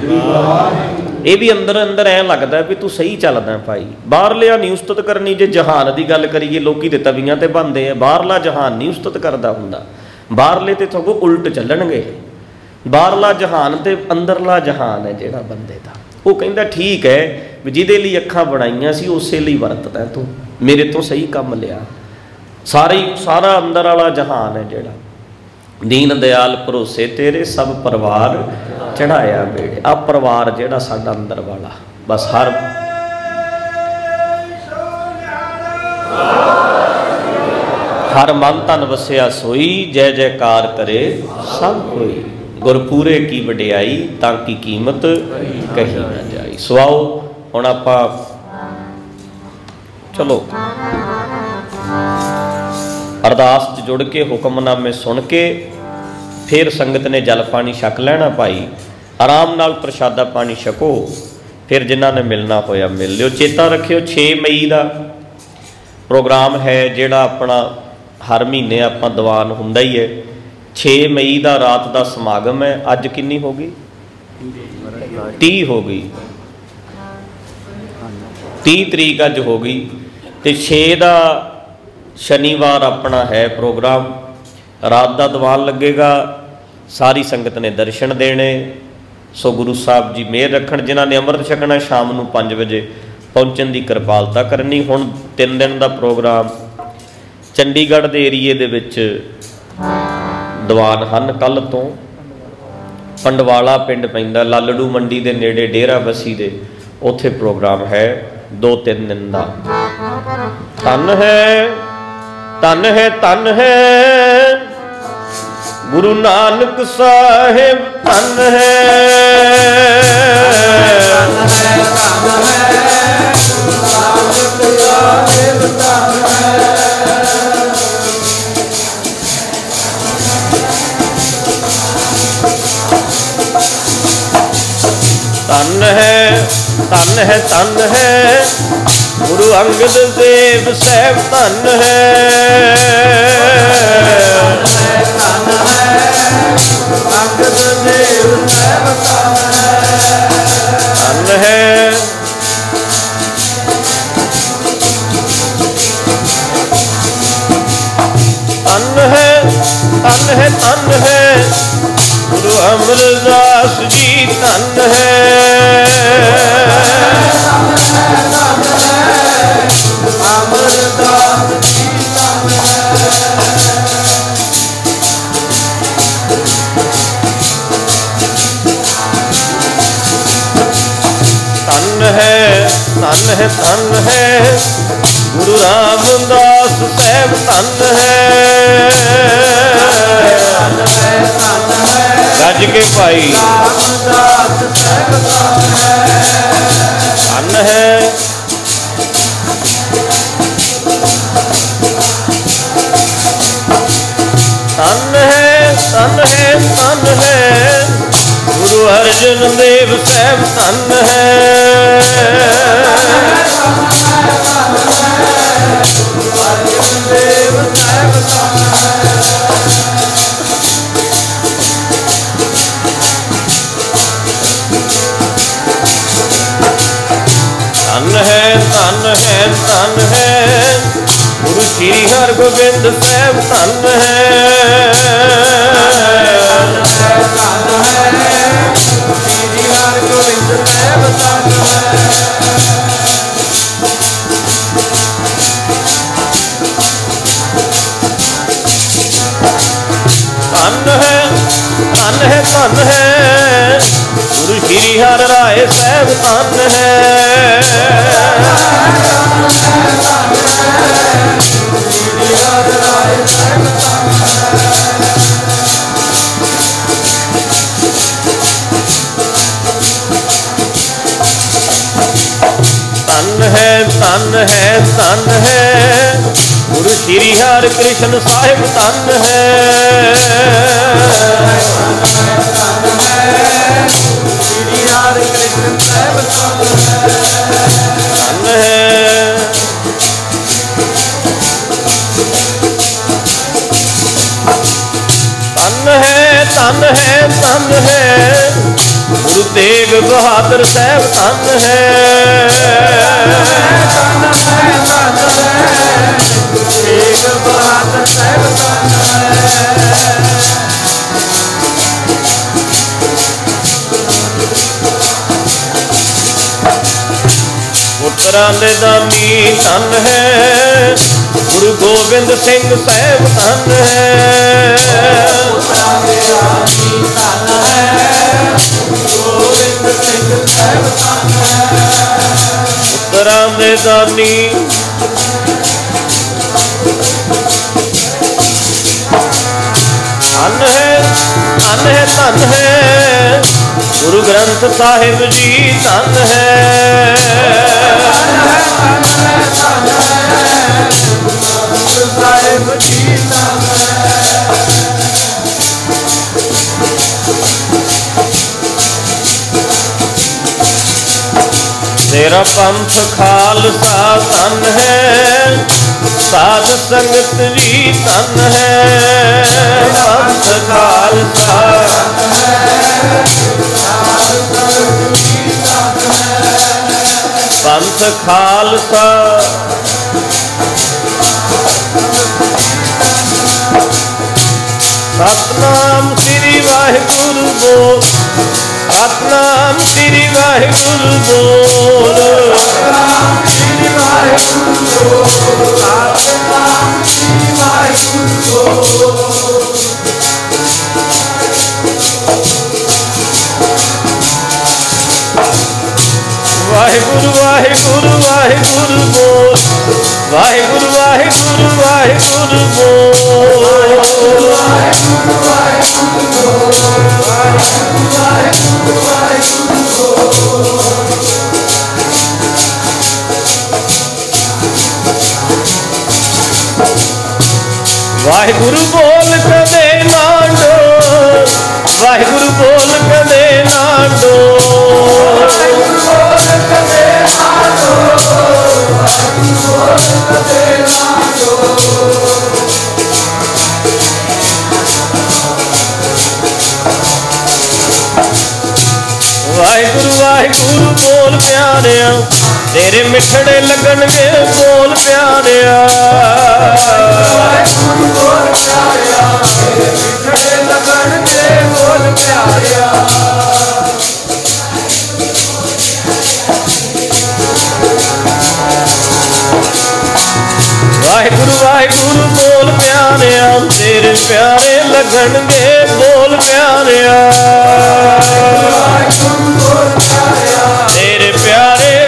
ये भी अंदर अंदर ऐ लगता है भी तू सही चलदा है भाई। बाहरलिया नहीं उस्तत करनी। जे जहान की गल करिए लोग तो तवियां ते बनते हैं, बाहरला जहान नहीं उस्तत करता हुंदा। बाहरले तो सगों उल्ट चलणगे। बाहरला जहान तो अंदरला जहान है जिहड़ा बंदे का। वो कहता ठीक है भी जिहदे लई अखां बनाईयां सी उसे लई वरतदा तू, मेरे तो सही काम लिया। सारी सारा अंदर वाला जहान है जिहड़ा। दीन दयाल भरोसे तेरे सब परिवार चढ़ाया बेड़े। आ परिवार जिहड़ा साडा अंदर वाला बस हर हर मन तन वसिया सोई, जय जयकार करे सब कोई। गुरपूरे की वडियाई ताकि कीमत कही ना जाए। सुआओ हुण आपां चलो अरदास च जुड़ के हुक्मनामे सुन के फिर संगत ने जल पानी छक लेना भाई। आराम नाल प्रशादा पानी छको। फिर जिन्हां ने मिलना होया मिल लियो। चेता रखियो छे मई का प्रोग्राम है जिहड़ा अपना हर महीने आपां दीवान हुंदा ही है। छे मई का रात का समागम है। अज कितनी हो गई? तीह हो गई। तीह तरीक अज हो गई। तो छे का शनिवार अपना है प्रोग्राम। रात का दीवान लगेगा। सारी संगत ने दर्शन देने। सो गुरु साहब जी मेहर रखण। जिन्हों ने अमृत छकना शाम नूं पाँच बजे पहुँचण की कृपालता करनी। हुण तीन दिन का प्रोग्राम चंडीगढ़ के एरीए दे विच दीवान हन। कल तो पंडवाला पिंड पैंदा लालड़ू मंडी के नेड़े डेरा बसी दे उत्थे प्रोग्राम है दो तीन दिन का। धन है धन है धन है गुरु नानक साहिब धन है। धन है धन है धन है गुरु अंगद देव साहिब धन है। धन है अंगद देव साहिब धन है। धन है धन है धन है गुरु अमरदास जी धन है। अमरदास जी धन है। है धन है धन है गुरु रामदास साहब धन है गज के भाई धन है धन है धन है धन है गुरु अर्जन देव साहब धन है धन है धन है धन है गुरु श्री हरगोबिंद साहब धन है धन है धन है धन है गुरु श्री हर राय साहब धन है धन है धन है धन है गुरु श्री हर कृष्ण साहिब धन है धन है धन है धन है धन है गुरु तेग बहादुर साहब धन है तेग बहादुर साहब धन है पुत्रां दे दानी धन है गुरु गोबिंद सिंह साहब धन है पुत्रां दे दानी धन है गोबिंद सिंह साहब धन है पुत्रां दे दानी धन है धन है धन है गुरु ग्रंथ साहिब जी धन है साहिब जी धन है तेरा पंथ खालसा धन है साध संगत जी धन है पंथ खालसा पंथ खालसा सतनाम श्री वाहिगुरु बोल सतनाम श्री वाहिगुरु बोल सतनाम श्री वाहिगुरु बोल सतनाम श्री वाहिगुरु बोल वाहिगुरु वाहिगुरु वाहिगुरु बोल वाहिगुरु वाहिगुरु वाहिगुरु बोल वाहिगुरु वाहिगुरु बोल वाहिगुरु वाहिगुरु वाहिगुरु बोल वाहिगुरु बोल कदे ना डोल वाहिगुरु बोल कदे ना डोल वाहिगुरु बोल कदे ना डोल वाहिगुरु बोल कदे ना डोल वाहिगुरु वाहिगुरु बोल प्यारिया तेरे मिठड़े लगनगे बोल प्यारिया वाहिगुरु बोल प्यारिया तेरे मिठड़े लगनगे बोल प्यारिया वाहिगुरु वाहिगुरु बोल प्यारिया तेरे प्यारे लगनगे बोल प्यारिया वाहिगुरु बोल प्यारिया तेरे प्यारे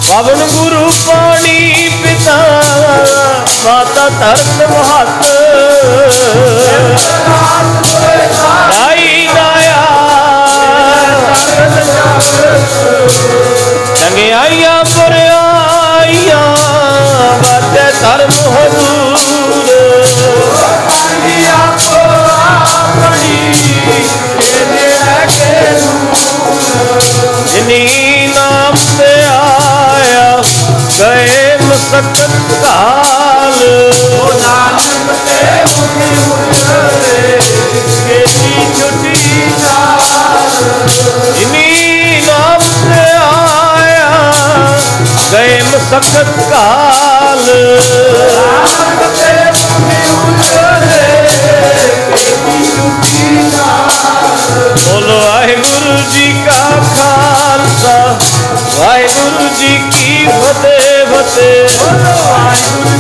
पवन गुरु पानी पिता माता धर्म महत दाई दाया चंगियाइया बुराइया बाते धर्म हजूर जिन्हीं नाम पे आया गए मसक्कत काल नानक ते मुखी मुखरे केती छुटी नाल जिन्हीं नाम पे आया गए मसक्कत काल नानक ते मुखी मुखरे केती छुटी नाल। बोलो वाहिगुरु जी का खालसा वाहिगुरु जी की फतेह फतेह।